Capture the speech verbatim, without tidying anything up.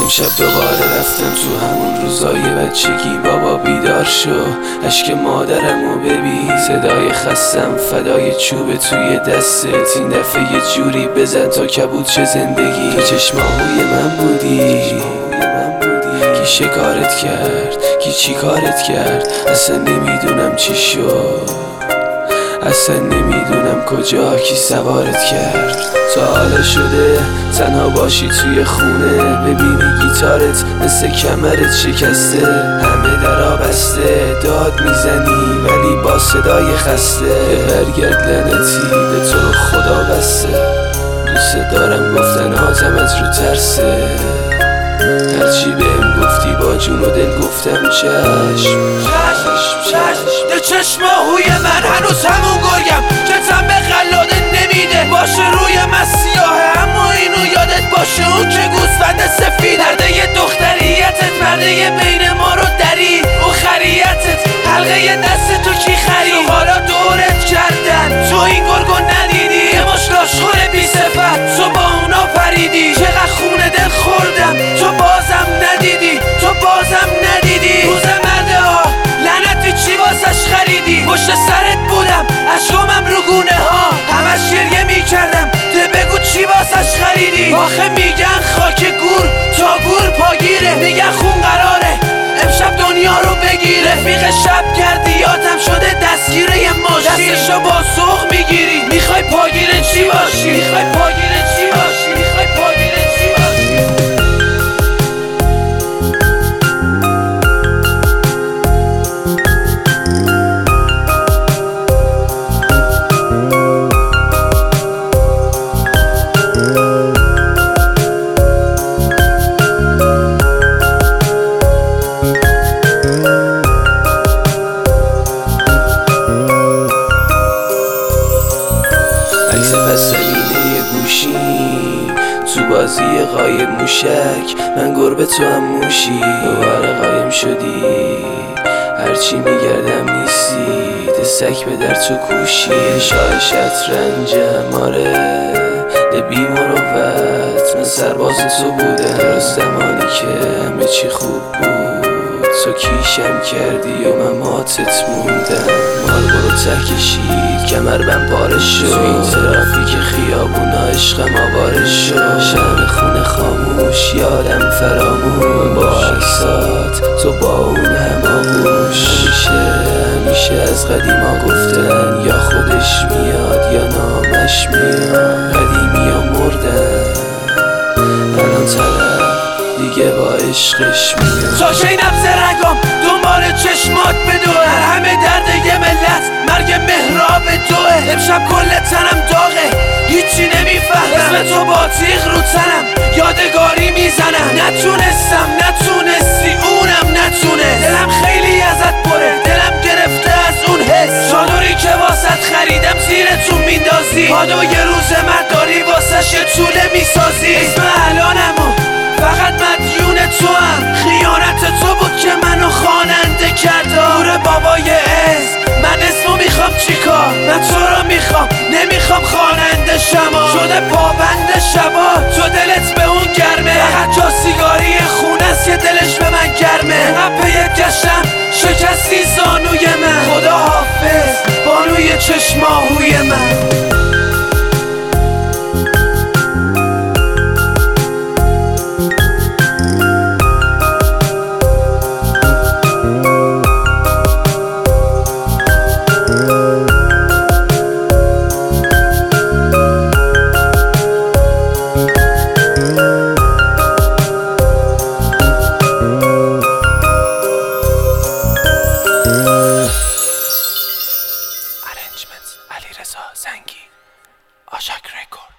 امشب دوباره رفتم تو همون روزای بچگی. بابا بیدار شو، اشک مادرمو ببین. صدای خستم فدای چوب توی دستت. این دفعه یه جوری بزن تا کبود چه زندگی. تو چشماهوی من بودی، کی شکارت کرد، کی چی کارت کرد. اصلا نمیدونم چی شد، اصلا نمیدونم کجا کی سوارت کرد. تا حالا شده تنها باشی توی خونه، ببینی گیتارت مثل کمرت شکسته، همه درا بسته، داد میزنی ولی با صدای خسته. برگرد لعنتی به تو خدا بسته، دوست دارم گفتن آتمت رو ترسه. هرچی بهم گفتی با جون و دل گفتم چشم چشم چشم. ده چشماهوی من هنوز همون گرگم که تن به خلاده نمیده. باشه روی من سیاهه اما اینو یادت باشه اون که گوسفند سفید. درده ی دختریتت پرده بین ما رو درید. او خریتت حلقه دست تو کی خرید. حالا دورت کردن تو این گرگو ندیدی. یه مش لاشخور بی صفت تو با اونا پریدی. چقدر خونه دل خوردم تو بازم ندیدی، تو بازم ندیدی. روز مرده ها لعنتی چی واسش خریدی. پشت سرت بودم اشکامم رو گونه ها، همش گریه میکردم ده بگو چی واسش خریدی. آخه میگن خاک گور تا گور پاگیره، میگن خون قراره امشب دنیا رو بگیره. رفیق شب کردیاتم شده دستگیره یه ماشین، دستشو با سوق میگیری. میخوای پاگیره چی باشی، میخوای پاگیره چی باشی، میخوای پاگیره چی باشی. عکس پس زمینه گوشی تو بازی قایم موشک، من گربه تو هم موشی. دوباره قایم شدی هرچی میگردم نیستی، دستک به در تو کوشی. شاه شطرنجم آره ده بی مروت، من سرباز تو بودم درست زمانی که همه چی خوب بود. تو کیشم کردی و من ماتت موندم. مال برو ته کشید کمر بم پاره شد، تو این ترافیک خیابونا عشقم آواره شد. شم خونه خاموش یادم فراموش، با عکسات تو با اون هماغوش. همیشه همیشه از قدیما گفتن یا خودش میاد یا نامش میاد. قدیمی ها مردن الان طرف دیگه با عشقش میاد. ساشه نبض رگام دنبال چشمات بدوه، همه درد یه ملت مرگ مهراب دوه. امشب کل تنم داغه هیچی نمیفهمم، اسم تو با تیغ رو تنم یادگاری میزنم. نتونستم نتونستی اونم نتونه، دلم خیلی ازت پره، دلم گرفته از اون حس. چادری که واسط خریدم زیرتون میندازی، کادو یه روز مرداری واسش یه طوله میسازی. اسم الانمو فقط مدیون تو هم، خیانت تو بود که منو خواننده کرد. نور بابای عز من اسمو میخوام چیکار، من تو رو میخوام نمیخوام خواننده شما. شده پابند شبا تو دلت به اون گرمه، فقط جا سیگاری خونه است که دلش به من گرمه. قپه گشتم شکستی زانوی من، خدا حافظ بانوی چشماهوی من. علیرضا زنگی، آشاک رکورد.